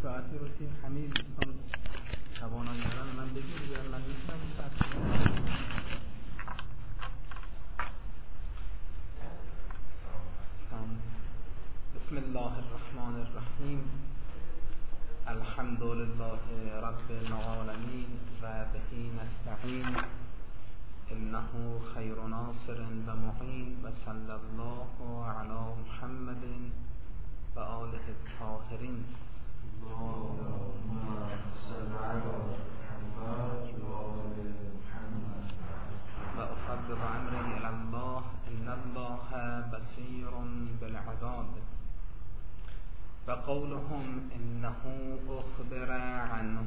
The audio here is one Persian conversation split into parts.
ساعتی رو که همه دوستان توانایی دارن من بگیم دیگر من میتونم این ساعت بسم الله الرحمن الرحیم الحمد لله رب العالمین و به نستعین انه خیر ناصر و معین و صلی الله علی محمد و آله الطاهرین و افوض امری الی الله ان الله بصیر بالعباد و قولهم انه اخبر عنه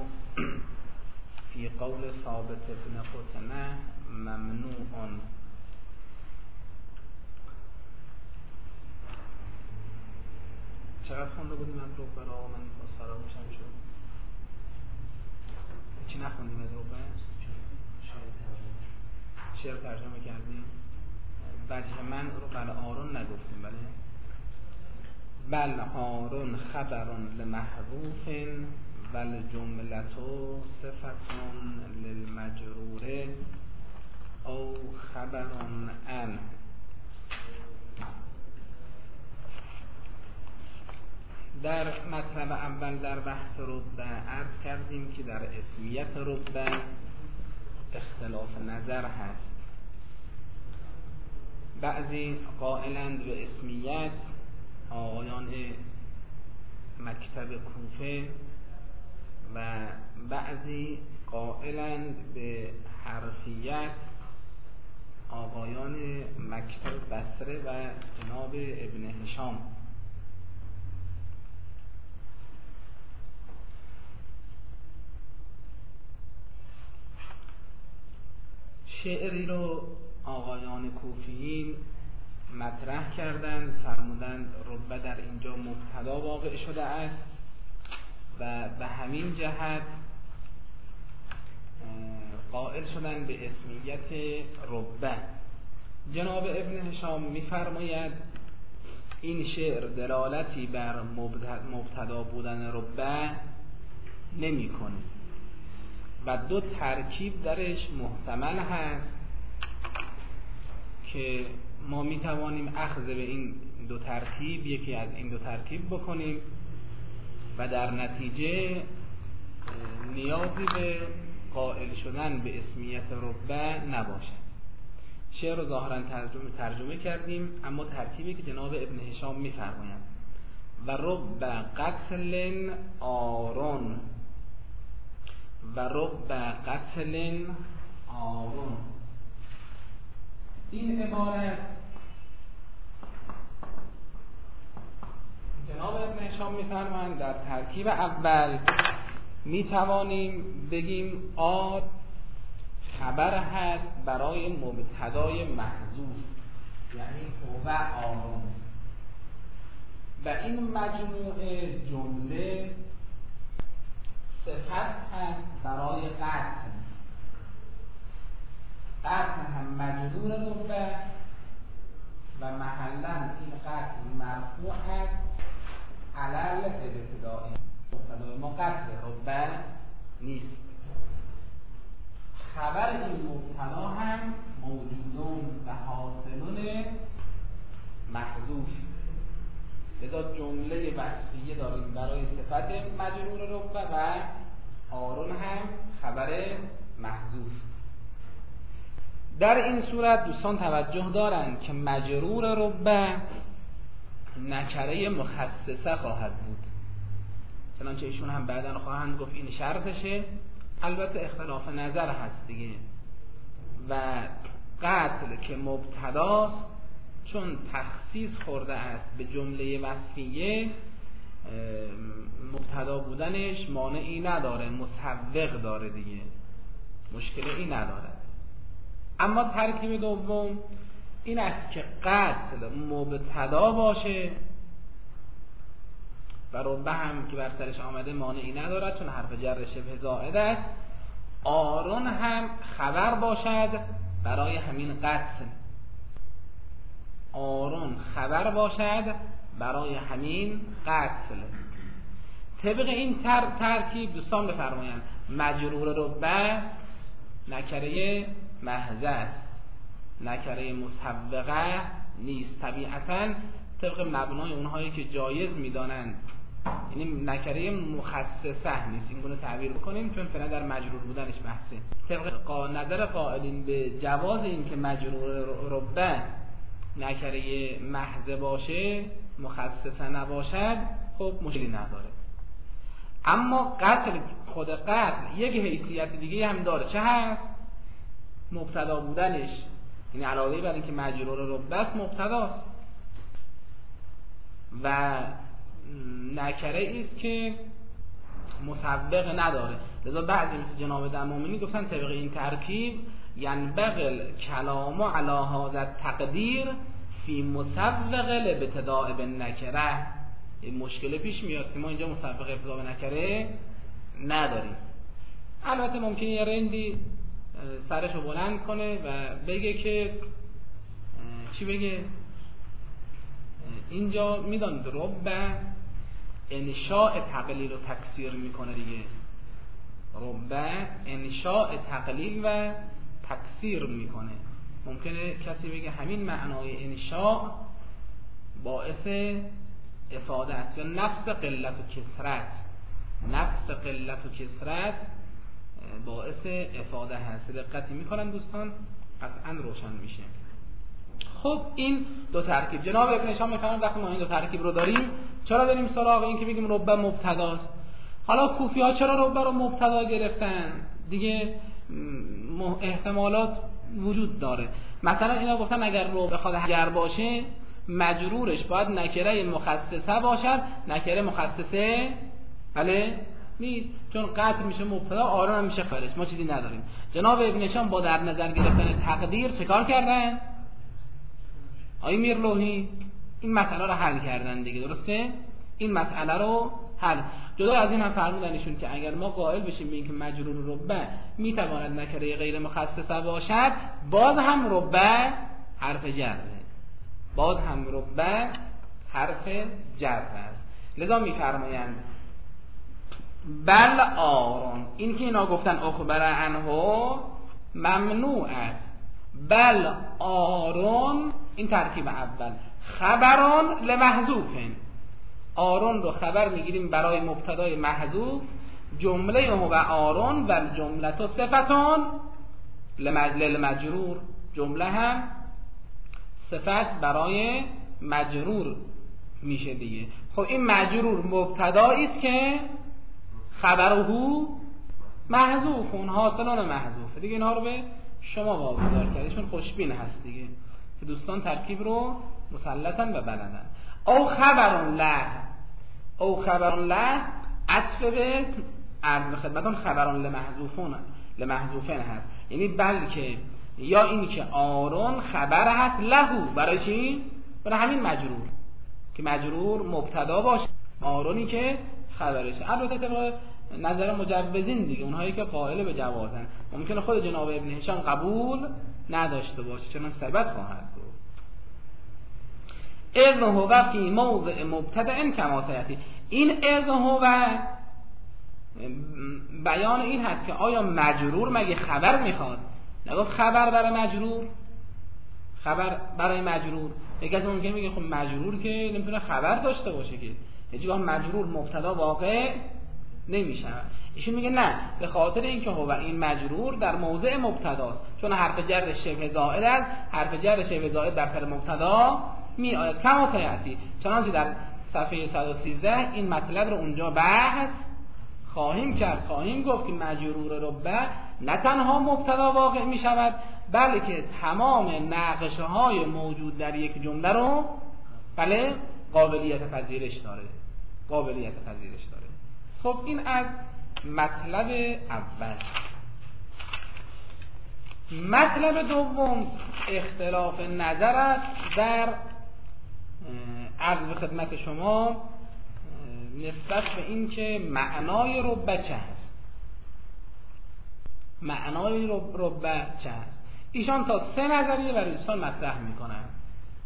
فی قول ثابت بن قطنه ممنوع. چقدر خونده بودیم از ربه را؟ من بازخراب میشم شد. چی نخوندیم از ربه؟ شعر ترجمه کردیم. وجه من رو بله آرون نگفتیم. بل آرون خبرون لمحذوف ول جملتو صفتون للمجرور او خبرون ان. در مطلب اول در بحث ربه عرض کردیم که در اسمیت ربه اختلاف نظر هست. بعضی قائلند به اسمیت آقایان مکتب کوفه و بعضی قائلند به حرفیت آقایان مکتب بصره و جناب ابن هشام. شعری رو آقایان کوفیین مطرح کردند، فرمودند ربه در اینجا مبتدا واقع شده است و به همین جهت قائل شدند به اسمیت ربه. جناب ابن هشام می‌فرماید این شعر دلالتی بر مبتدا بودن ربه نمی‌کنه و دو ترکیب درش محتمل هست که ما می توانیم اخذ به این دو ترکیب، یکی از این دو ترکیب بکنیم و در نتیجه نیازی به قائل شدن به اسمیت ربه نباشد. شعر رو ظاهرا ترجمه کردیم، اما ترکیبی که جناب ابن هشام می فرمایند و رب قتل آرون و رب قتل آرون. این عبارت جناب ابن هشام می‌فرمایند در ترکیب اول میتوانیم بگیم آر خبر هست برای مبتدای محذوف، یعنی هو آرون، و این مجموعه جمله صفت هست برای قتل. قتل هم مجرور ربه و محلا این قتل مرفوع است علل ابتدایی. مبتدای ما قتل ربه نیست. خبر این مبتدا هم موجودون و حاصلون محذوف، لذا جمله وصفیه داریم برای صفت مجرور ربه و آرون هم خبر محذوف. در این صورت دوستان توجه دارند که مجرور ربه نکره مخصصه خواهد بود، چنانچه ایشون هم بعداً خواهند گفت این شرطشه. البته اختلاف نظر هست دیگه. و قتل که مبتداست چون تخصیص خورده است به جمله وصفیه، مبتدا بودنش مانعی نداره، مسوغ داره دیگه، مشکلی نداره. اما ترکیب دوم این است که قتل مبتدا باشه و ربه هم که بر سرش آمده مانعی ندارد چون حرف جر شبه زائد است. آرون هم خبر باشد برای همین قتل. آرون خبر باشد برای همین قتل. طبق این ترکیب دوستان بفرمایند مجرور ربه نکره محض است، نکره مسبقه نیست. طبیعتاً طبق مبنای اونهایی که جایز میدانند، یعنی نکره مخصصه نیست، این گونه تعبیر بکنیم چون فعلا در مجرور بودنش بحثه. طبق نظر قائلین به جواز این که مجرور ربه نکره محض باشه، مخصصه نباشد، خب مشکلی نداره. اما قتل، خود قتل یک حیثیت دیگه هم داره. چه هست؟ مبتدا بودنش، یعنی علاوه بر اینکه مجرور ربه است مبتداست و نکره است که مسبق نداره. لذا بعضی مثل جناب دمامینی گفتن طبق این ترکیب ینبغی کلام علی هذا التقدیر فی مسبق الابتداء بالنکره. این مشکل پیش میاد که ما اینجا مسبق ابتداء بالنکره نداریم. البته ممکنه یه رندی سرشو بلند کنه و بگه که چی بگه؟ اینجا میدان ربه انشاء تقلیل و تکثیر میکنه دیگه. ربه انشاء تقلیل و تکثیر میکنه. ممکنه کسی بگه همین معنای انشاء باعث افاده است، یا نفس قلت و کثرت، نفس قلت و کثرت باعث افاده هست. دقتی میکنم دوستان، قطعا روشن میشه. خب این دو ترکیب جناب ابن هشام میفرمایند وقتی ما این دو ترکیب رو داریم چرا بریم سراغ این که بگیم ربه مبتداست؟ حالا کوفی ها چرا ربه رو مبتدا گرفتن؟ دیگه احتمالات وجود داره. مثلا اینا گفتن اگر ربه بخواد حجر باشه مجرورش باید نکره مخصصه باشد. نکره مخصصه بله نیست، چون قطع میشه مبتدا، آرون هم میشه خبرش. ما چیزی نداریم. جناب ابن هشام با در نظر گرفتن تقدیر چه کار کردن؟ آقای میرلوحی این مسئله رو حل کردن دیگه، درسته؟ این مسئله رو حل. جدا از این هم فرمودن ایشون که اگر ما قائل بشیم به اینکه مجرور ربه میتواند نکره غیر مخصصه باشد، باز هم ربه حرف جره، باز هم ربه حرف جر است. لذا میفرمایند بل آرون، این که اینا گفتن اخبر عنه ممنوع است. بل آرون این ترکیب اول، خبران لمحذوفن. آرون رو خبر میگیریم برای مبتدای محذوف، جمله هو آرون و جمله تو صفتان للمجرور، جمله هم صفت برای مجرور میشه دیگه. خب این مجرور مبتدایی است که خبره محذوفون، حاصلان محذوف دیگه. اینها رو به شما واگذار کردیشون خوشبین هست دیگه که دوستان ترکیب رو مسلطن و بلدن. او خبرون له، او خبرون له عطف به عرض خدمتون خبرون لمحذوفن هست، یعنی بلکه یا این که آرون خبر هست لهو، برای چی؟ برای همین مجرور که مجرور مبتدا باشه، آرونی که خبرشه. البته طبق نظر مجوزین دیگه، اونهایی که قائل به جوازن، ممکنه خود جناب ابن هشام قبول نداشته باشه، چون ثبت خواهد بود. اذن هو فی موضع مبتدأ کما سیاتی. این اذن هو بیان این هست که آیا مجرور مگه خبر میخواد؟ نگفت خبر برای مجرور، خبر برای مجرور. یک کسی ممکنه میگه خب مجرور که نمیتونه خبر داشته باشه که، هیچگاه مجرور مبتدا واقع نمیشه. ایشون میگه نه، به خاطر اینکه هو این مجرور در موضع مبتداست، چون حرف جر شبه زائد است. حرف جر شبه زائد در سر مبتدا می آید کما سیاتی، چنانچه در صفحه 113 این مطلب رو اونجا بحث خواهیم کرد. خواهیم گفت که مجرور ربه نه تنها مبتدا واقع می شود، بلکه تمام نقشه های موجود در یک جمله رو بله قابلیت پذیرش داره، قابلیت پذیرش داره. خب این از مطلب اول. مطلب دوم اختلاف نظر است در عرض به خدمت شما نسبت به این که معنای ربه چه هست. معنای ربه چه هست؟ ایشان تا 3 نظریه برای دوستان مطرح میکنن.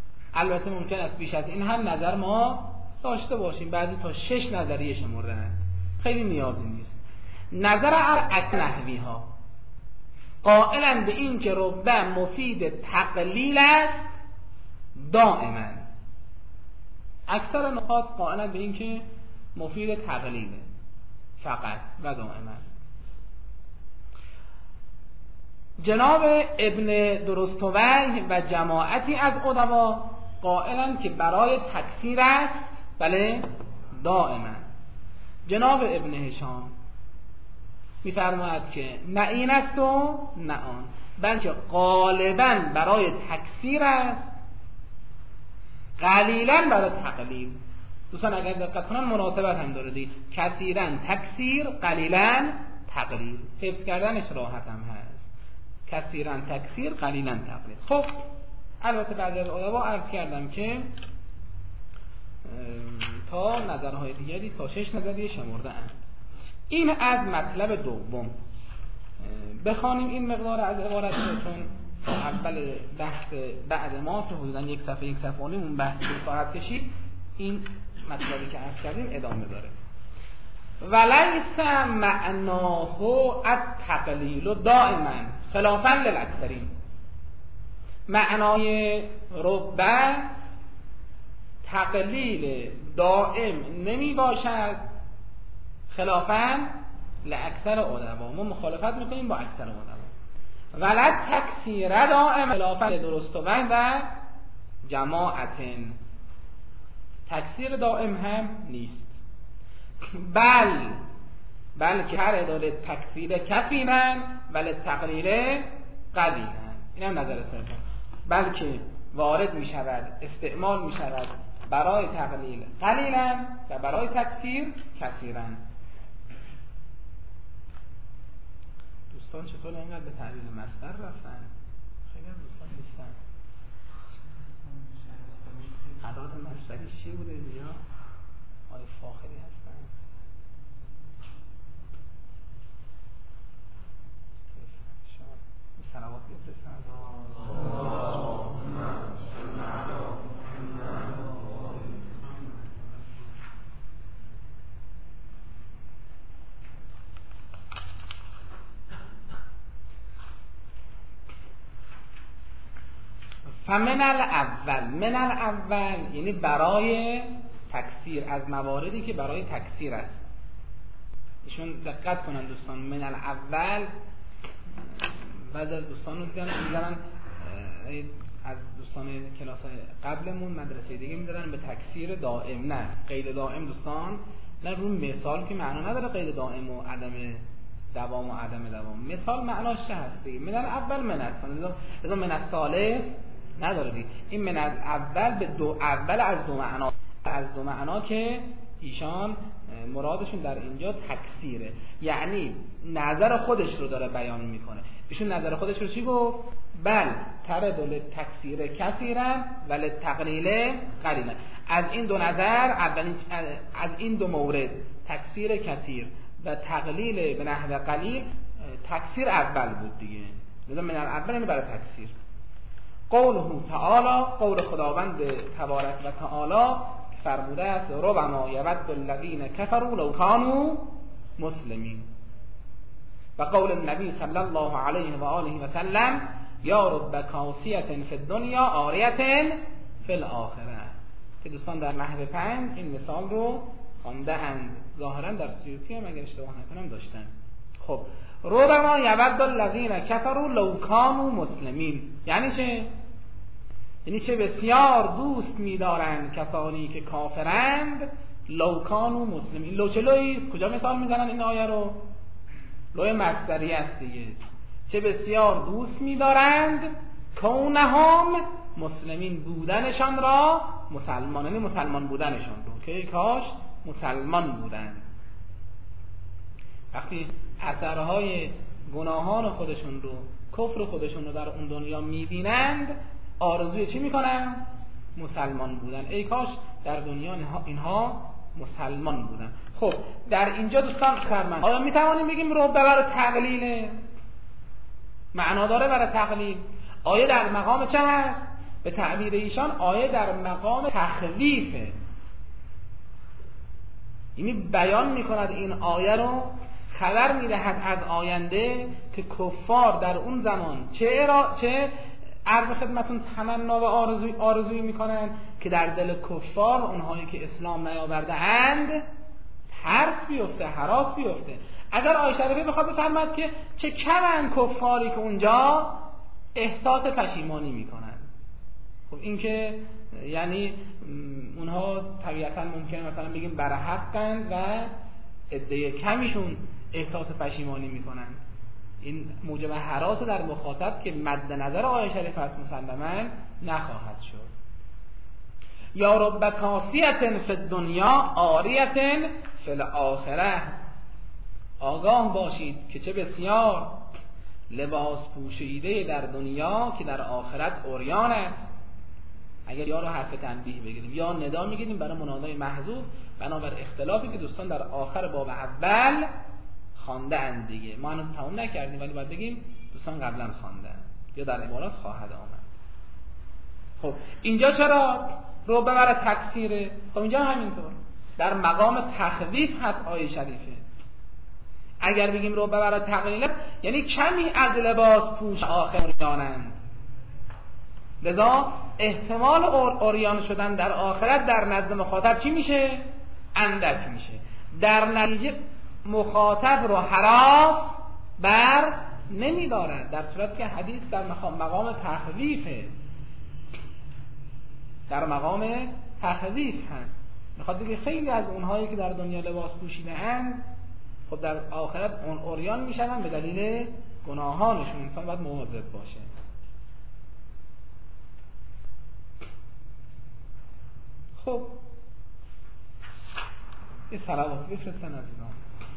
البته ممکن است بیش از این هم نظر ما داشته باشیم، بعضی تا 6 نظریه شمردن. خیلی نیازی نیست. نظر عکس نحوی ها قائلا به این که ربه مفید تقلیل است دائما. اکثر نقاط قائلا به این که مفید تقلیله فقط و دائما. جناب ابن درستوی و جماعتی از ادبا قائلا که برای تکثیر است بله دائما. جناب ابن هشام می‌فرماید که نه این است و نه آن، بلکه غالباً برای تکثیر است قلیلاً برای تقلیل. دوستان اگر دقت کنن مناسبت هم داره دی، کثیراً تکثیر قلیلاً تقلیل، حفظ کردنش راحت هم هست. کثیراً تکثیر قلیلاً تقلیل. خب البته بعضی از علما عرض کردم که تا نظرهای دیگری تا 6 نظریه شمرده اند. این از مطلب دوم. بخوانیم این مقدار از عبارت چون اول بحث بعد ما که حدوداً 1 صفحه 1 صفحه و نیم اون بحث رو خواهد کشید، این مطلبی که عرض کردیم ادامه داره. ولیس معناه التقلیل دائما خلافاً للاکثرین. معنای ربه تقلیل دائم نمی باشد خلافاً لاکثر علما. ما مخالفت میکنیم با اکثر علما. ولد تکثیر دائم خلافاً درستوی و جماعت. تکثیر دائم هم نیست، بلکه هر داره تکثیر کثیرن ولی تقلیل قلیلن. این هم نظر سرطان. بلکه وارد می شود، استعمال می شود برای تقلیل قلیلن و برای تکثیر کثیرن. دوستان چطور اینقدر به تعبیر مصدر رفتن؟ خیلی هم دوستان نیستن. عداد مصدری چی بوده یا آقای فاخری هستن؟ شما این صلوات بفرستن. فمن الاول یعنی برای تکثیر، از مواردی که برای تکثیر است. ایشون دقت کنن دوستان، من الاول بعض از دوستان رو دیدن میذارن، از دوستان کلاس قبلمون مدرسه دیگه میذارن به تکثیر دائم. نه قید دائم دوستان، نه رو مثال که معنا نداره قید دائم و عدم دوام و عدم دوام. مثال معناش چه هست دیگه؟ من الاول من الثانی، لذا من الثالث نداره دیگه. این من اول به اول از دو معنا که ایشان مرادشون در اینجا تکثیره، یعنی نظر خودش رو داره بیان میکنه. ایشون نظر خودش رو چی گفت؟ بل تردل تکثیر کثیرن ولی تقلیل قلیلن. از این دو نظر، از این دو مورد تکثیر کثیر و تقلیل به نحو قلیل، تکثیر اول بود دیگه. مثلا من اول یعنی برای تکثیر. قوله تعالی، قول خداوند تبارک و تعالی فرموده است ربما یود الذین کفروا لو کانوا مسلمین. و قول النبی صلی الله علیه و آله و سلم یا رب کاسیة فی الدنیا عاریة فی الاخره، که دوستان در نحو 5 این مثال رو خوانده اند. ظاهرا در سیوطی هم اگر اشتباه نکنم داشتن. خب ربما یود الذین کفروا لو کانوا مسلمین یعنی چه؟ یعنی چه بسیار دوست می‌دارند کسانی که کافرند لو کانوا مسلمین. لو چه لویست؟ کجا مثال میزنن این آیه رو؟ لوی مصدری است دیگه. چه بسیار دوست می‌دارند کونهم مسلمین، بودنشان را، مسلمانانی مسلمان بودنشان رو، که کاش مسلمان بودند. وقتی اثرهای گناهان خودشون رو، کفر خودشون رو در اون دنیا می‌بینند، آرزوی چی میکنن؟ مسلمان بودن. ای کاش در دنیا اینها مسلمان بودن. خب در اینجا دوستان خرمن آیا میتوانیم بگیم ربه برای تقلیله؟ معنا داره برای تقلیل. آیه در مقام چه هست؟ به تعبیر ایشان آیه در مقام تخویفه. یعنی بیان میکند این آیه رو، خبر میدهد از آینده که کفار در اون زمان چه عرض خدمتون تمنا و آرزویی میکنن که در دل کفار، اونهایی که اسلام نیاورده اند، ترس بیفته، هراس بیفته. اگر آیه شریفه بخواد بفرماد که چه کمن کفاری که اونجا احساس پشیمانی میکنن. خب این که یعنی اونها طبیعتا ممکنه مثلا بگیم بر حقند و عده کمیشون احساس پشیمانی میکنن. این موجب هراس در مخاطب که مد نظر آیه شریف است مسلماً نخواهد شد. یا رب کافیة فی الدنیا عاریة فی الاخره. آگاه باشید که چه بسیار لباس پوشیده در دنیا که در آخرت عریان است. اگر یا رو حرف تنبیه بگیریم یا ندا میگیریم برای منادای محذوف، بنابر اختلافی که دوستان در آخر باب اول خوانده اند دیگه. ما هنوز تمام نکردیم ولی باید بگیم دوستان قبلا خوانده یا در عبارات خواهد آمد. خب اینجا چرا رو ببره تکثیره؟ خب اینجا همینطور در مقام تخویف هست آیه شریفه. اگر بگیم رو ببره تقلیل یعنی کمی از لباس پوش آخریانند، لذا احتمال عریان شدن در آخرت در نزد مخاطب چی میشه؟ اندک میشه. در نتیجه مخاطب رو هراس بر نمیدارد، در صورت که حدیث در مقام تخویفه، در مقام تخویف هست. میخواد بگه خیلی از اونهایی که در دنیا لباس پوشیده اند خب در آخرت اون عریان میشن به دلیل گناهانشون. انسان باید مواظب باشه. خب این صلوات بفرستن عزیزان.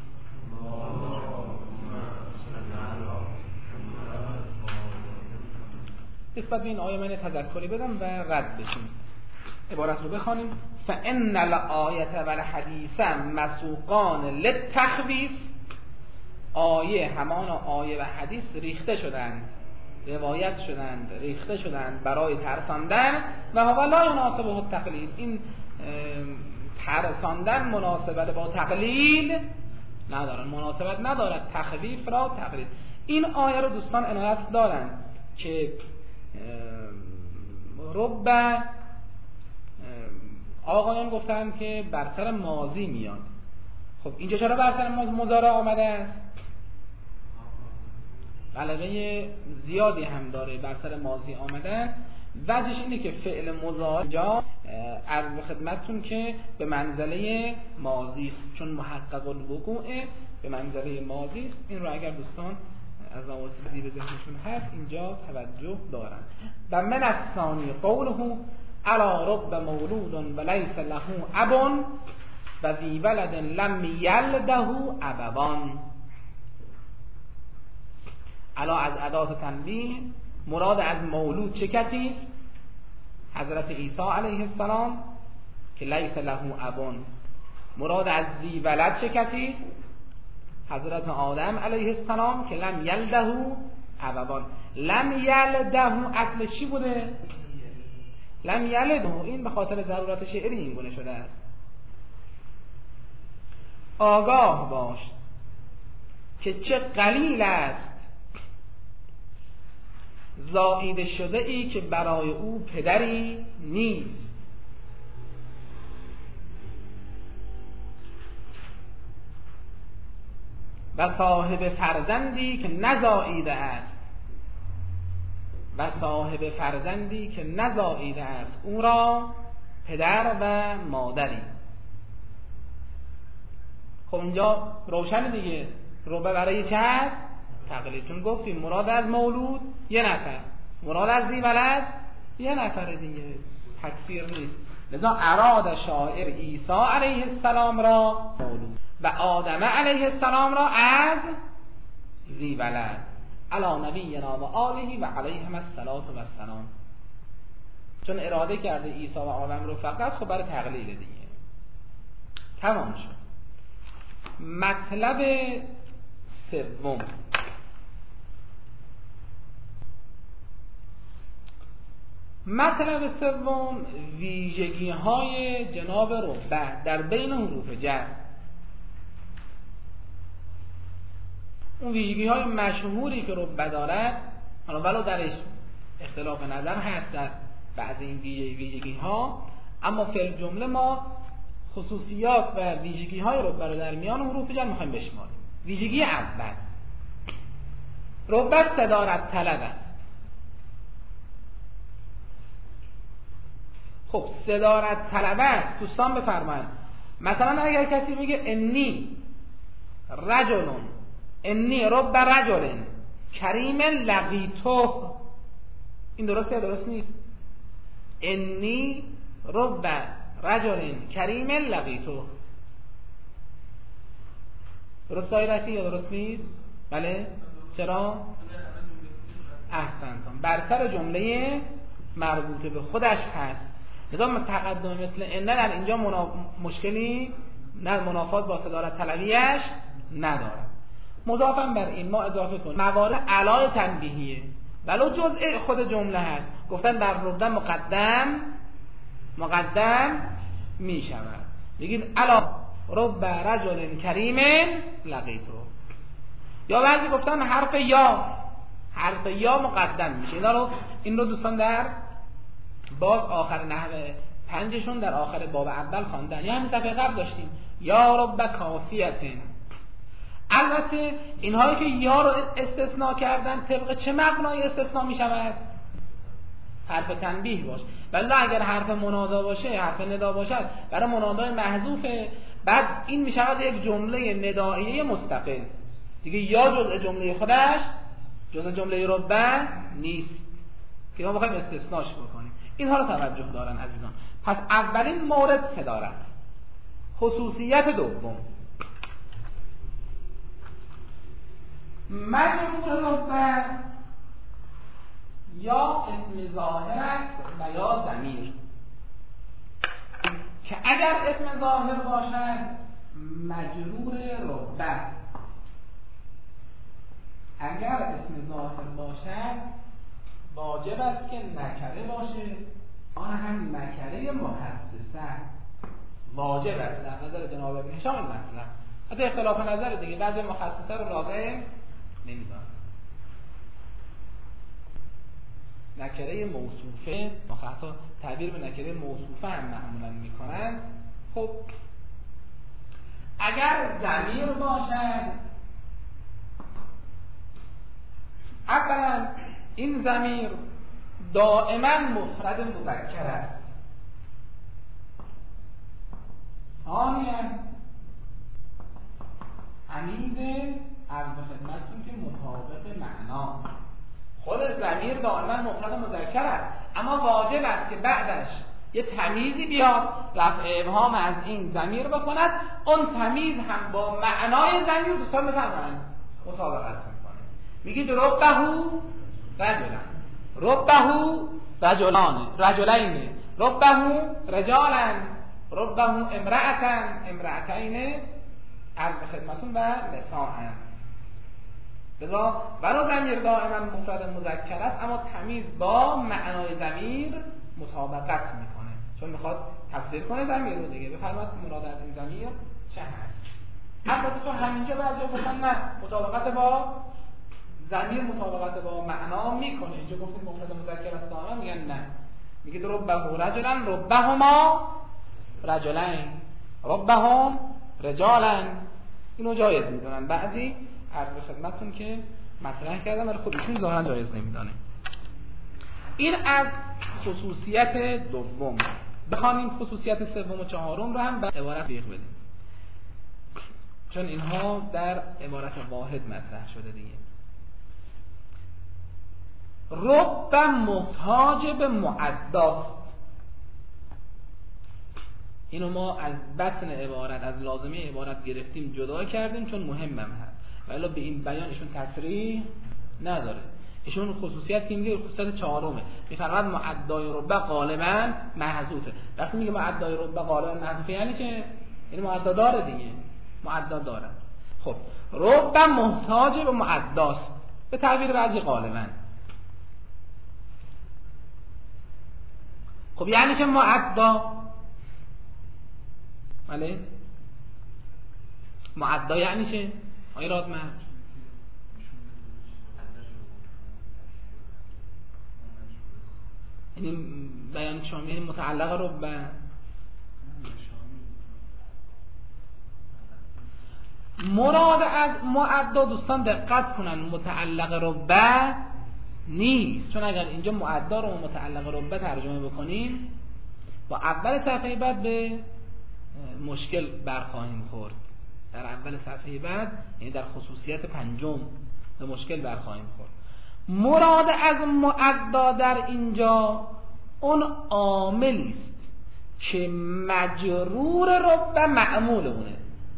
نسبت به این آیه من تذکری بدم و رد بشیم. عبارت رو بخوانیم: فإن الآیة والحدیث مسوقان للتخویف. آیه همان آیه و حدیث ریخته شدند، روایت شدند، ریخته شدند برای ترساندن و هو لا یناسبه التقلیل. این ترساندن مناسبت با تقلیل ندارن، مناسبت ندارد تخویف را تقلیل. این آیه رو دوستان عنایت دارن که رب آقایان گفتن که بر سر ماضی میاد. خب اینجا چرا بر سر مضارع آمده است؟ غلبه زیادی هم داره بر سر ماضی آمدن. وجهش اینه که فعل مضارع جا عرض خدمتتون که به منزله ماضی است، چون محقق الوقوع به منزله ماضی است. این رو اگر دوستان از نواصل به ذهنشون هست اینجا توجه دارن. و من الثانی قوله علی رب مولود ولیس له اب و ذی ولد لم یلده ابوان. علا از ادات تنبیه، مراد از مولود چه کسی است؟ حضرت عیسی علیه السلام که لیس له ابون. مراد از ذی ولد چه کسی است؟ حضرت آدم علیه السلام که لم یلده ابوان. لم یلده اصل چی بوده؟ لم یلده. این به خاطر ضرورت شعری این گونه شده است. آگاه باش که چه قلیل است زائیده شده ای که برای او پدری نیست. و صاحب فرزندی که نزائیده است، و صاحب فرزندی که نزائیده است او را پدر و مادری. خب اینجا روشن دیگه. رو برای چه هست؟ تقلید. چون گفتیم مراد از مولود یه نفر، مراد از ذی ولد یه نفر دیگه، تکثیر نیست. لذا اراد شاعر عیسی علیه السلام را مولود و آدم علیه السلام را از ذی ولد علی نبینا و آله و علیهم الصلاة و السلام. چون اراده کرده عیسی و آدم رو فقط خب برای تقلیل دیگه. تمام شد. مطلب سوم، مطلب سوم ویژگی های جناب ربع در بین حروف جر. اون ویژگی های مشهوری که رب دارد، حالا ولو درش اختلاف نظر هست در بعض این ویژگی ها، اما فی الجمله ما خصوصیات و ویژگی های رب رو در میان حروف جر میخوایم بشماریم. ویژگی اول، رب صدارت طلب است. خب صدارت طلب است، دوستان بفرمایید مثلا اگر کسی بگه انی رجلون، انی رب رجل کریم لقیته، این درسته یا درست نیست؟ انی رب رجل کریم لقیته، درست های رفی یا درست نیست؟ بله؟ چرا؟ احسنتم، بر سر جمله مربوطه به خودش هست، لذا تقدم مثل ان در اینجا مشکلی نه، منافات با صدارت طلبیش نداره. مضافاً بر این ما اضافه کنیم موارد علای تنبیهیه ولو جزء خود جمله هست، گفتن در رب مقدم می شود، بگید الا رب رجل کریم لقیته، یا بعضی گفتن حرف یا مقدم میشه. این رو دوستان در باز آخر نحوه 5 در آخر باب اول خواندن، یا همین صفحه قبل داشتیم یا رب کاسیتن. البته اینهایی که یا رو استثناء کردن طبق چه مبنای استثناء می شود؟ حرف تنبیه باشه، ولی اگر حرف منادا باشه، حرف ندا باشد، برای منادای محذوفه، بعد این می شود یک جمله ندائیه مستقل دیگه، یا جزء جمله خودش جزء جمله رب نیست که ما بخوایم استثناش بکنیم. اینها رو توجه دارن عزیزان. پس اولین مورد صدارت. خصوصیت دوم، مجرور رب یا اسم ظاهر است و یا ضمیر، که اگر اسم ظاهر باشد مجرور رب، اگر اسم ظاهر باشد واجب است که نکره باشه، آن هم نکره محسسه واجب است در نظر جناب ابن هشام این مطلب. حتی اختلاف نظر دیگه، بعضی محسسه رو لازم نمیدونن. نکره موصوفه، حتی تعبیر به نکره موصوفه هم معمولا میکنن. خب اگر ضمیر باشد، اولا این ضمیر دائما مفرد مذکر است، ثانیا تمیز عرض خدمتتون که مطابق معنا. خود ضمیر دائما مفرد مذکر است، اما واجب است که بعدش یه تمیزی بیاد، رفع ابهام از این ضمیر بکند، اون تمیز هم با معنای ضمیر دوستان بفرمایید مطابقت میکنه. میگید ربهو رجلان، ربهو رجلین، ربهو رجالن، ربهو امرأتین عرض خدمتون و نساءن. لذا ولو ضمیر دائما مفرد مذکر است، اما تمیز با معنای ضمیر مطابقت میکنه، چون میخواد تفسیر کنه ضمیر رو دیگه. بفرمایید مراد از این ضمیر چه هست؟ البته تو همینجا بعضی گفتن نه، مطابقت با ضمیر مطابقت با معنا میکنه. اینجا گفتیم مفرد مذکر است دائما، میگن نه، میگید ربهو رجلن، ربهما رجلین، ربهم رجالن. اینو جایز میدونن بعضی، عرض خدمتتون که مطرح کردم ولی خودشون ظاهرا جایز نمیدانه. این از خصوصیت دوم. بخوام خصوصیت سوم و چهارم رو هم به عبارت بیق بدیم، چون اینها در عبارت واحد مطرح شده دیگه. رب محتاج به معداست. اینو ما از بطن عبارت، از لازمه عبارت گرفتیم جدا کردیم چون مهمم هست، ولی به این بیان ایشون تصریح نداره. ایشون خصوصیت که میگه خصوصیت چهارمه، میفرماد معدای رب غالبا محذوفه. وقتی میگه معدای رب غالبا محذوفه یعنی چه؟ یعنی معدا داره دیگه، معدا داره. خب رب محتاج به معداست به تعبیر بعضی غالبا. خب یعنی چه معدا؟ بله معدا یعنی چه؟ آقای رادمرد یعنی بیان شامل یعنی متعلق ربه. مراد از معدا دوستان دقت کنن متعلق ربه نیست، چون اگر اینجا معدا رو متعلق ربه ترجمه بکنیم با اول صفحه بعد به مشکل برخواهیم خورد. در اول صفحه بعد یعنی در خصوصیت پنجم به مشکل برخواهیم خورد. مراد از معدا در اینجا اون عاملی است که مجرور ربه معمول اونه.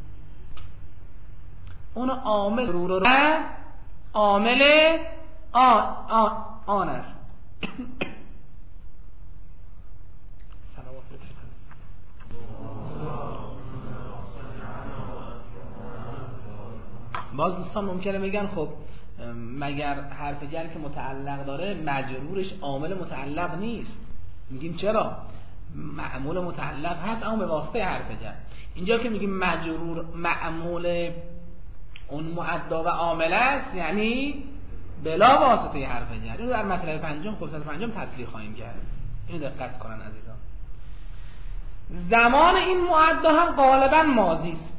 اون عامل رو عامل آن است. باز دوستان ممکنه بگن خب مگر حرف جر که متعلق داره مجرورش عامل متعلق نیست؟ میگیم چرا؟ معمول متعلق هست اما به واسطه حرف جر. اینجا که میگیم مجرور معمول اون معدا و عامل است یعنی بلا واسطه حرف جر. اینو در مطلب پنجم خصوصیت پنجم تصریح خواهیم کرد. اینو دقت کنن عزیزان. زمان این معدا هم غالبا ماضی است،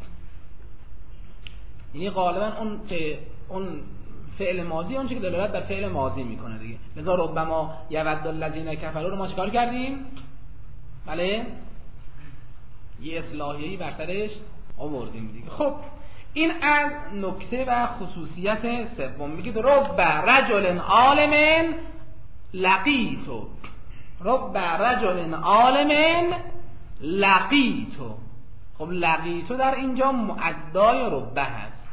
یعنی غالبا اون فعل ماضی اون چیزی که دلالت بر فعل ماضی میکنه دیگه. لذا ربما یود الذین کفروا رو ما چیکار کردیم؟ بله یه اصلاحیه‌ای برترش آوردیم دیگه. خب این از نکته و خصوصیت سوم. میگید رب رجل عالم لقیتو، رب رجل عالم لقیتو. خب لقیتو در اینجا معدای ربه هست.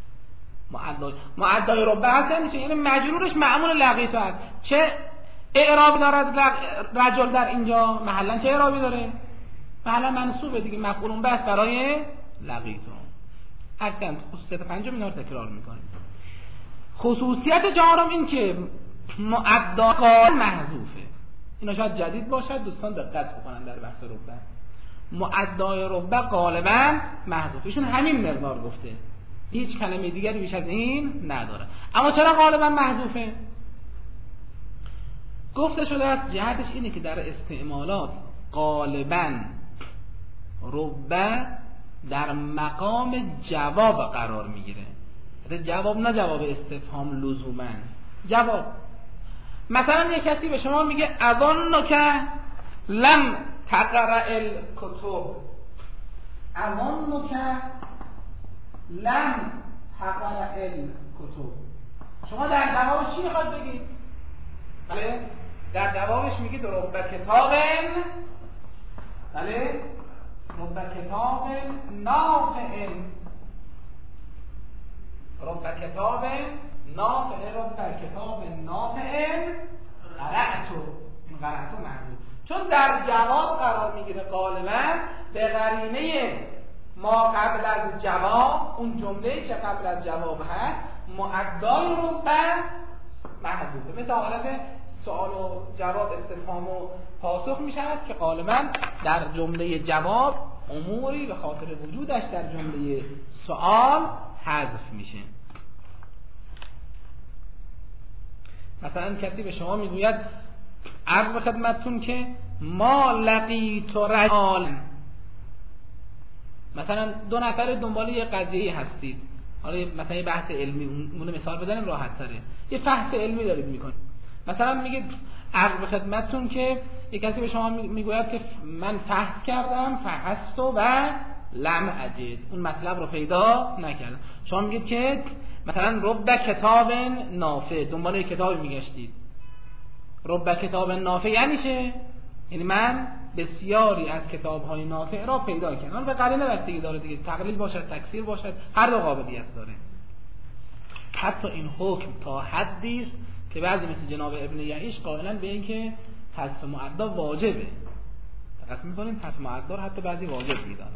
معدای ربه هست یعنی مجرورش معمول لقیتو هست. چه اعرابی دارد رجل در اینجا؟ محلا چه اعرابی داره؟ محلا منصوبه دیگه، مفعول به است برای لقیتو. اصلا خصوصیت پنجم اینا رو تکرار میکنیم. خصوصیت چهارم این که معدا قال محذوفه. اینا شاید جدید باشد، دوستان دقت بکنن در بحث ربه. معدای ربه غالبا محذوفه. ایشون همین مقدار گفته، هیچ کلمه دیگری بیش از این نداره. اما چرا غالبا محذوفه؟ گفته شده است جهتش اینه که در استعمالات غالبا ربه در مقام جواب قرار میگیره. جواب نه جواب استفهام لزوما، جواب. مثلا یک کسی به شما میگه اظنک لم تقرأ الکتب، اظنک لم تقرأ الکتب. شما در جوابش چی میخواد بگید؟ بله در جوابش میگید رب کتاب، بله رب کتاب نافع، رب کتاب نافع، رب کتاب نافع قرأتو. این قرأتو محذوف چون در جواب قرار میگیره غالبا به قرینه ما قبل از جواب، اون جمله‌ای که قبل از جواب هست معدای رب محذوفه. مثل حالت سوال و جواب استفهام و پاسخ می شود که غالبا در جمله جواب اموری به خاطر وجودش در جمله سوال حذف میشه. مثلا کسی به شما میگوید عرض به خدمتتون که ما لقیت رجال، مثلا دو نفر دنبال یه قضیه هستید، حالا مثلا یه بحث علمی، اون مثال بزنیم راحت تره، یه بحث علمی دارید میکنید، مثلا میگید عرض به خدمتتون که یک کسی به شما میگوید که من فحص کردم، فحصت و لم اجد، اون مطلب رو پیدا نکردم. شما میگید که مثلا رب کتاب نافع، دنبال یک کتابی میگشتید. رب کتاب نافع یعنی چه؟ یعنی من بسیاری از کتاب‌های نافع را پیدا کردم. حالا به قرینه بستگی داره دیگه، تقلیل باشد، تکثیر باشد، هر دو قابلیت داره. حتی این حکم تا حدی است که بعضی مثل جناب ابن یعیش قائلن به این که حذف معدا واجبه. دقت می‌کنید حذف معدا رو حتی بعضی واجب می‌دانن.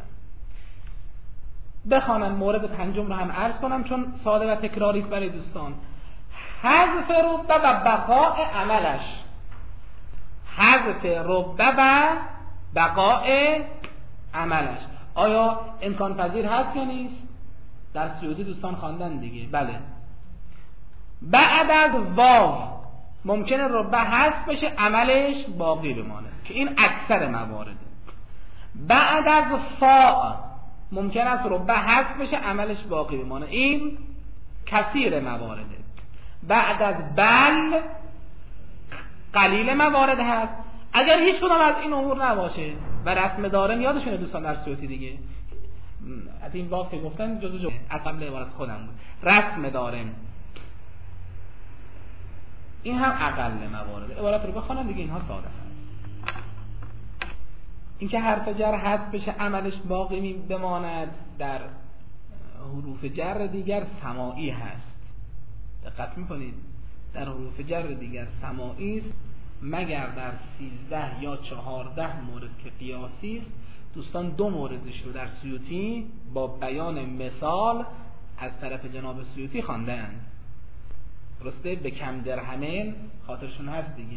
بخوانم مورد پنجم رو هم عرض کنم چون ساده و تکراری است برای دوستان. حذف ربه و بقاء عملش، حذف ربه و بقاء عملش آیا امکان پذیر هست یا نیست؟ در سیوطی دوستان خواندن دیگه. بله، بعد از واو ممکنه ربع حذف بشه عملش باقی بمانه که این اکثر موارده. بعد از فاء ممکن است ربع حذف بشه عملش باقی بمانه، این کثیر موارده. بعد از بل قلیل موارد هست. اگر هیچ کدام از این امور نباشه و رسم دارن، یادشونه دوستان در سیوطی دیگه از این باب که گفتن جزء از قبل عبارت خودم بود، رسم دارن، این هم اقل موارد. عبارت رو بخونم دیگه، اینها ساده هست. این که حرف جر حذف بشه عملش باقی بماند در حروف جر دیگر سماعی هست. دقت میکنید در حروف جر دیگر سماعی است، مگر در 13 یا 14 مورد که قیاسی است. دوستان 2 موردش رو در سیوطی با بیان مثال از طرف جناب سیوطی خواندن. درسته؟ به کم درهمین خاطرشون هست دیگه.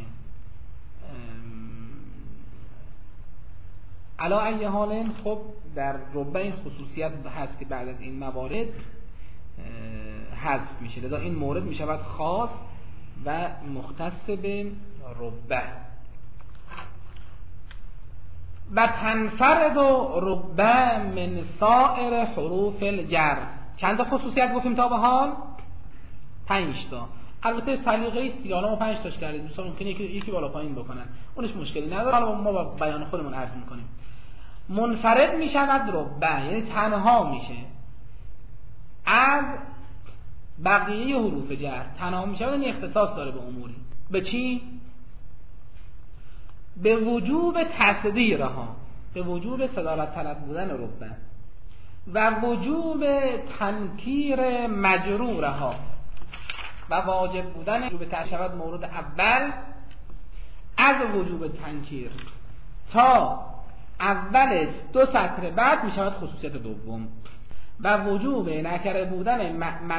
علا ای حال خب در ربع این خصوصیت هست که بعد از این موارد حذف میشه، لذا این مورد میشود خاص و مختص به ربع. و تنفرد ربع من سائر حروف الجر. چند تا خصوصیت گفتیم تا به حال؟ 5 تا. البته سلیقه است دیگه، حالا ما 5 تاش کردیم، دوستان ممکنه یکی بالا پایین بکنن، اونش مشکلی نداره، حالا ما با بیان خودمون عرض میکنیم. منفرد میشود ربع، یعنی تنها میشه از بقیه حروف جر، تنها میشود، یعنی اختصاص داره به اموری. به چی؟ به وجوب تصدیرها، به وجوب صدارت طلب بودن ربع و وجوب تنکیر مجرورها و واجب بودن وجوب تشبد مورد اول از وجوب تنکیر تا اول 2 سطر بعد می شود خصوصیت دوم. و وجوب نکره بودن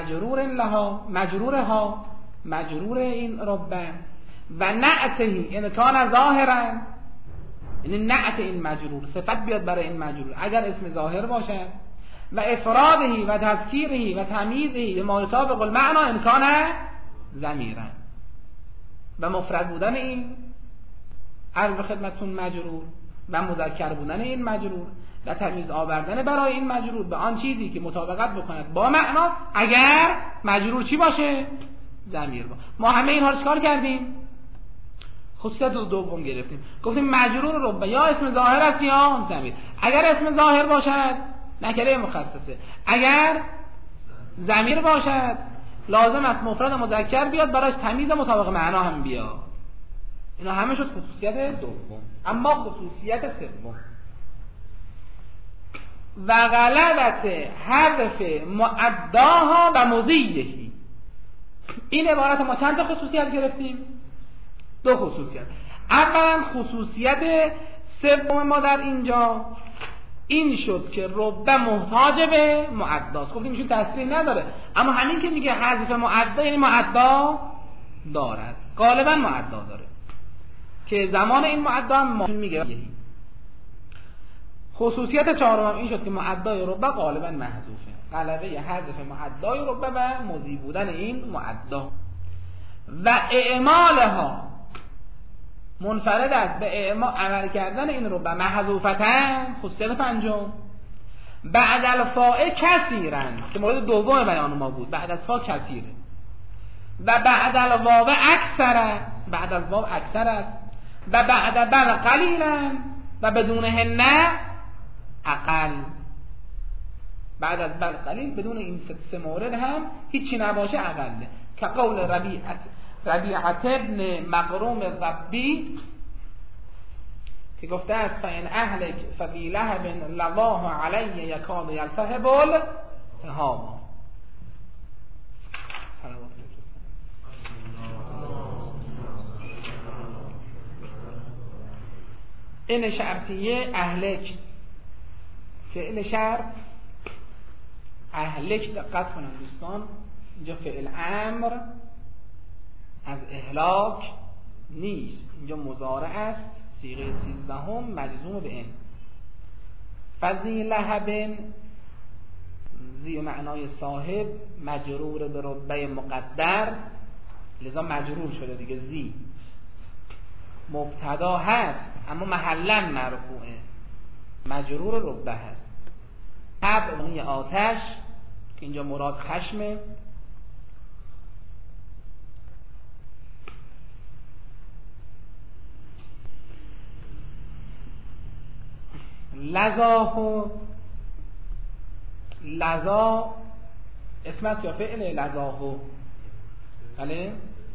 مجرور این ربع و نعته ان کان ظاهرا، یعنی نعت این مجرور صفت بیاد برای این مجرور اگر اسم ظاهر باشد، و افراده و تذکیره و تمییزه ما یطابق المعنی ان کان ضمیرا، و مفرد بودن این عرض خدمتتون مجرور و مذکر بودن این مجرور و تمییز آوردن برای این مجرور به آن چیزی که مطابقت بکند با معنا اگر مجرور چی باشه؟ ضمیر باشه. ما همه اینها رو چیکار کردیم؟ خصوصیت دوم گرفتیم، گفتیم مجرور ربع یا اسم ظاهر است یا ضمیر. اگر اسم ظاهر باشد نکره مخصصه، اگر ضمیر باشد لازم است مفرد مذکر بیاد براش تمییز مطابق معنا هم بیاد. اینا همه شد خصوصیت دوم. اما خصوصیت سوم و غلبت حرف معداها و مضیهی. این عبارت ما چند تا خصوصیت گرفتیم؟ 2 خصوصیت. اولا خصوصیت سوم ما در اینجا این شد که ربع محتاج به معداست. گفتیم ایشون تصریح نداره، اما همین که میگه حذف معدا یعنی معدا دارد، غالبا معدا داره که زمان این معدا هم میگه. خصوصیت چهارم این شد که معدای ربع غالبا محذوفه، غلبه حذف معدای ربع و مضی بودن این معدا. و اعمالها منفرد است به عمل کردن این ربع محذوفتن. خصوصیت پنجم بعد الفاء کثیرن که مورد دوم بیان ما بود، بعد از فا کثیره. و بعد الواو اکثر، بعد الواو اکثر است. و بعد بل قلیلا و بدون هنه اقل. بعد از بل قلیل بدون این 3 مورد هم هیچی نباشه اقله، که قول ربیعت ابن مقروم الضبی که گفته است فإن اهلک فبی لهب لواه علی یکاد یلتهب التهاب. این شرطیه اهلک، فعل شرط اهلک. دقت کنن دوستان، اینجا فعل امر از اهلاک نیست، اینجا مضارع است، صیغه 13 مجزوم به ان. فذی لهب زی معنای صاحب، مجرور به ربع مقدر لذا مجرور شده دیگه. زی مبتدا هست اما محلا مرفوعه، مجرور ربه هست. تب اونی آتش که اینجا مراد خشمه. لذا اسم است یا فعل؟ لذاهو، بله.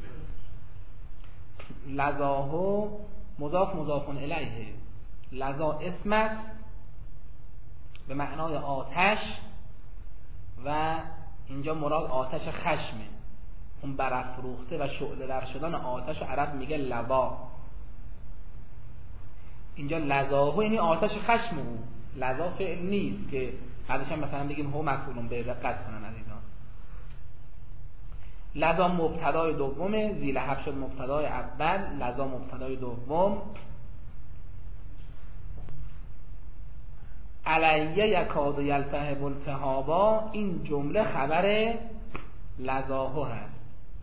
لذاهو مضاف مضافون الیه. لذا اسم است به معنای آتش و اینجا مراد آتش خشمه، اون برافروخته و شعله ور شدن آتش عرب میگه لظا. اینجا لظاهو یعنی آتش خشم او. لظا فعل نیست که بعدش هم مثلا بگیم هو مفعول به، دقت کنن عزیزان. لظا مبتدای دومه، ذی لهب شد مبتدای اول، لظا مبتدای دوم. علیه یکاد یلتهب التهابا، این جمله خبر لظاهو هست.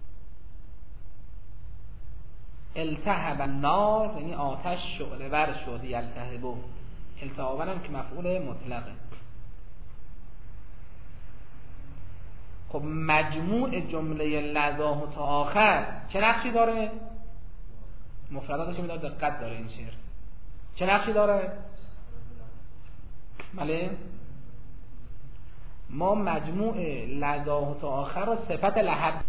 التهب النار یعنی آتش شعله ور شد، یلتهبو التهابا هم که مفعول مطلقه. خب مجموع جمله لظاهو تا آخر چه نقشی داره؟ مفرداتش میداد، دقت داره این شعر. چه نقشی داره؟ بله، ما مجموع لظاهو تا آخر رو صفت لهب،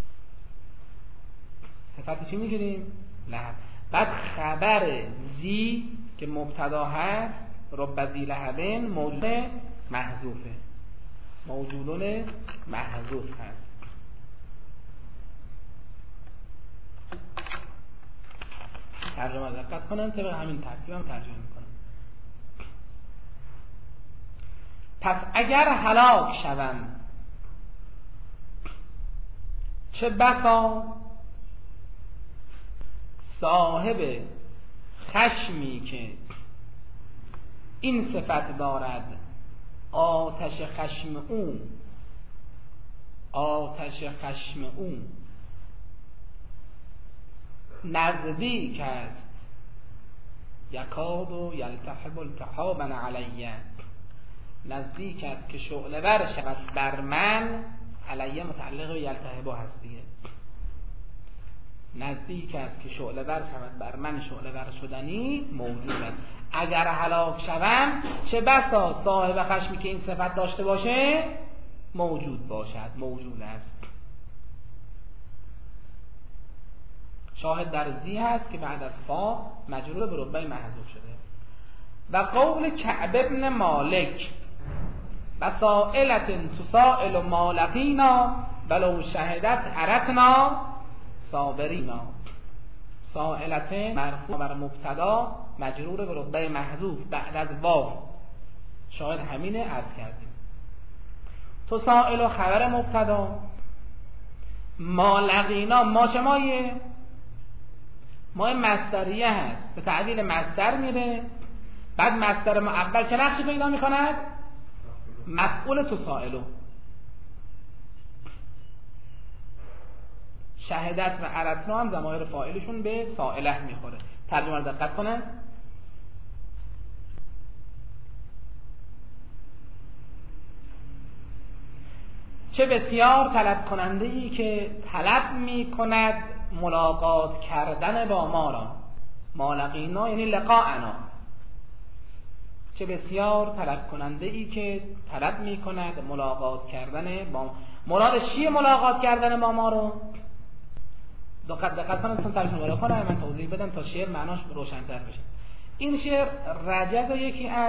صفت چی میگیریم؟ لهب. بعد خبر زی که مبتدا هست، رب ذی لهبین، موجود محذوفه، موجودون محذوف هست. ترجمه دقت کنن، طبق همین ترتیب هم ترجمه میکنم. پس اگر هلاک شوند، چه بسا صاحب خشمی که این صفت دارد، آتش خشم او، آتش خشم او نزدیک است، یکاد و یلتهب التهابا علیه، نزدیک است که شعله ور شود بر من. علیه متعلق به یلتهبا هست دیگه. نزدیک است که شعله ور شود بر من، شعله ور شدنی موجود است. اگر هلاک شوم، چه بسا صاحب خشمی که این صفت داشته باشه موجود باشد، موجود است. شاهد در زی هست که بعد از فا مجرور به رتبه محذوف شده. و قول کعب ابن مالک وسائلة تسائل ما لقینا ولو شهدت عرتنا صابرینا. سائلت مرفوع بر مبتدا مجرور به رتبه محذوف بعد از واو، شاهد همینه عرض کردیم. تسائل خبر مبتدا، ما لقینا ما چه مایه؟ ما مصدریه هست، به تعبیر مصدر میره. بعد مصدر ما اول چه نقشی پیدا میکند؟ مفعول تسائلو. شهادت و عرتنا هم ضمایر فاعلشون به سائله میخوره. ترجمه رو دقت کنن. چه بسیار طلب کننده ای که طلب میکند ملاقات کردن با ما را. ما لقینا یعنی لقاءنا. چه بسیار طلب کننده ای که طلب میکند ملاقات کردن با ما. مرادش چیه ملاقات کردن با ما رو؟ دقت کنید چون ترجمه بالا کنه من توضیح بدم تا شعر معناش روشن‌تر بشه. این شعر رجز یکی از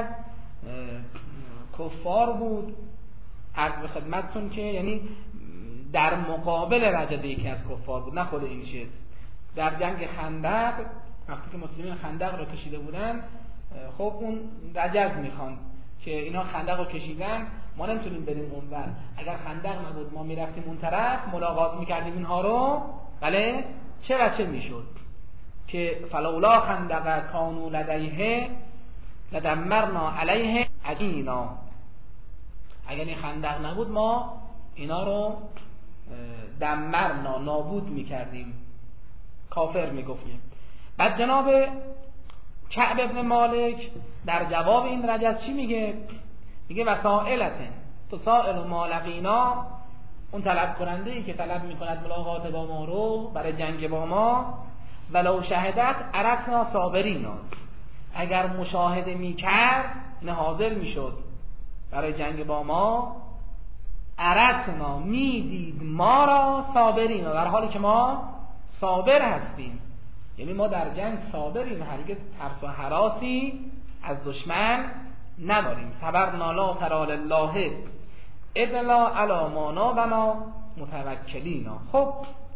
کفار بود، عرض به خدمتتون که یعنی در مقابل رجز یکی از کفار بود، نه خود این شعر. در جنگ خندق وقتی که مسلمین خندق رو کشیده بودن، خب اون رجز میخوان که اینا خندق رو کشیدن، ما نمیتونیم بریم اونور، اگر خندق نبود ما میرفتیم اون طرف ملاقات میکردیم اینها رو، بله چه و چه میشد که فلولا خندق کانو لدیه لدمرنا علیه عجینا. اگر این خندق نبود ما اینا رو دمرنا نابود میکردیم، کافر میگفتیم. بعد جناب کعب ابن مالک در جواب این رجز چی میگه؟ میگه وسائلتن تو سائل و مالقینا، اون طلب کننده ای که طلب میکند ملاقات با ما رو برای جنگ با ما، ولو شهدت عرقنا صابرینا، اگر مشاهده میکرد نه حاضر میشد برای جنگ با ما، عرقنا میدید ما را صابرینا، در حالی که ما صابر هستیم، یعنی ما در جنگ صابریم، هرگز ترس و هراسی از دشمن نداریم. صبرنا لا ترى لله ادلا علی ما نابنا متوکلینا. خب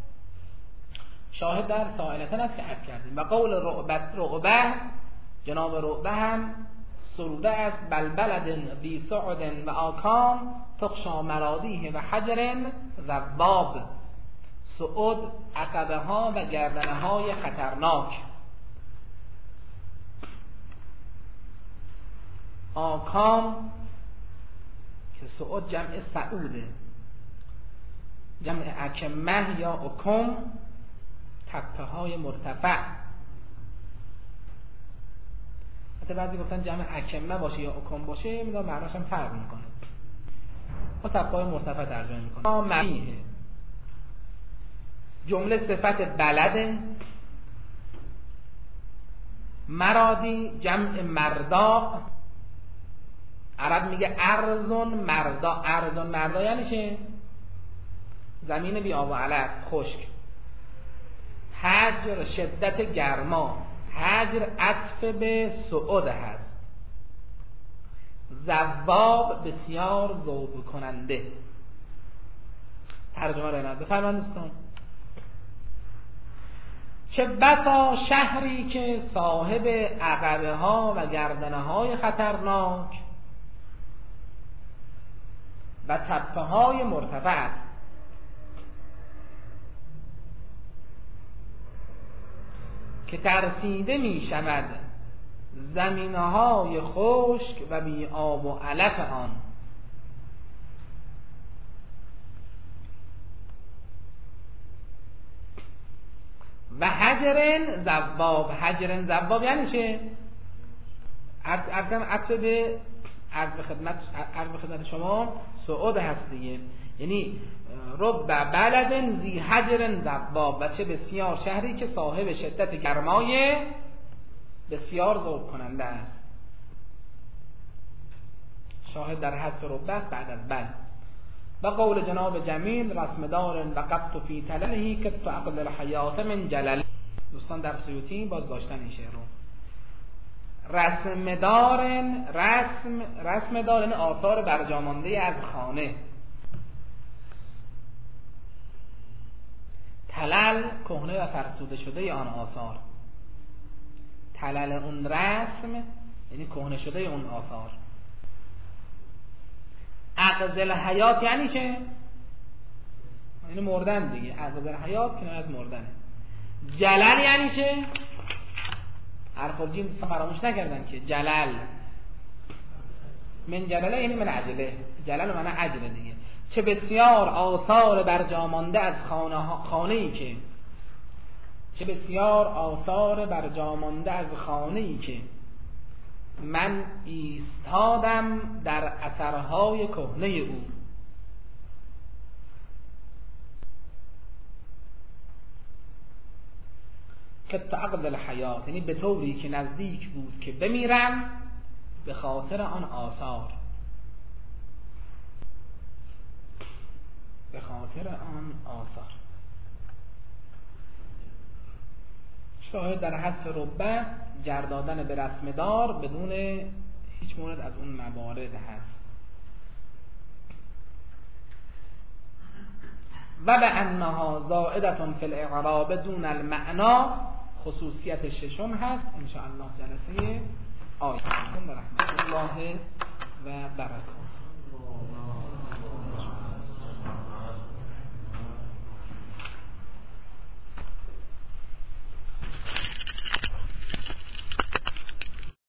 شاهد در سائلتن است که عرض کردیم. و قول رعبه، جناب رعبه هم سروده است بلبلد بی سعد و آکام تخشا مرادیه و حجر ذباب، سعود عقبه ها و گردنه های خطرناک، آکام که سعود جمع سعوده، جمع اکمه یا اکم تپه های مرتفع. حتی بعضی گفتن جمع اکمه باشه یا اکم باشه میدونم معناش هم فرق میکنه، با تپه های مرتفع ترجمه میکنه. مریه جمله صفت بلده، مرادی جمع مردا، عرب میگه ارزون مردا. ارزون مردا یعنی چه؟ زمین بی آب و علف، خشک. حجر شدت گرما، حجر عطف به سعود هست. ذواب بسیار ذوب کننده. ترجمه رو اینم بفرمایید دوستان. چه بسا شهری که صاحب عقبه ها و گردنه های خطرناک و تپه های مرتفع است، که ترسیده می شود زمینه های خشک و بی آب و علف آن. و حجرن ذواب. حجرن ذواب یعنی چه؟ عرض به خدمت شما سعود هست دیگه، یعنی رب بلدن زی حجرن ذواب، و چه بسیار شهری که صاحب شدت گرمای بسیار ذوب کننده است. شاهد در حذف رب است بعد از بل. و قول جناب جمیل رسمدار وقفت فی تلله کت عقل الحیات من جلل. دوستان در سیوطی باز داشتن این شعر رو. رسمدارن آثار برجامانده از خانه، تلل کهنه و فرسوده شده آن آثار. تلل اون رسم یعنی کهنه شده اون آثار. عقد الحیات یعنی چه؟ یعنی مردن دیگه. عقد الحیات کنایه از مردنه. جلل یعنی چه؟ حرف الجیم فراموش نکردن که جلل من جلله یعنی من عجله. جلل معنی عجله دیگه. چه بسیار آثار برجامانده از خانه‌ای که چه بسیار آثار برجامانده از خانه‌ای که من ایستادم در اثرهای کهنه او. که عقد الحیات یعنی به طوری که نزدیک بود که بمیرم به خاطر آن آثار، به خاطر آن آثار. شاهد در حذف ربه جر دادن به رسم دار بدون هیچ مورد از اون موارد هست. و به انها زائدتون فی الاعراب دون المعنا، خصوصیت ششم هست. ان شاء الله جلسه آینده. رحمت الله و برکاته.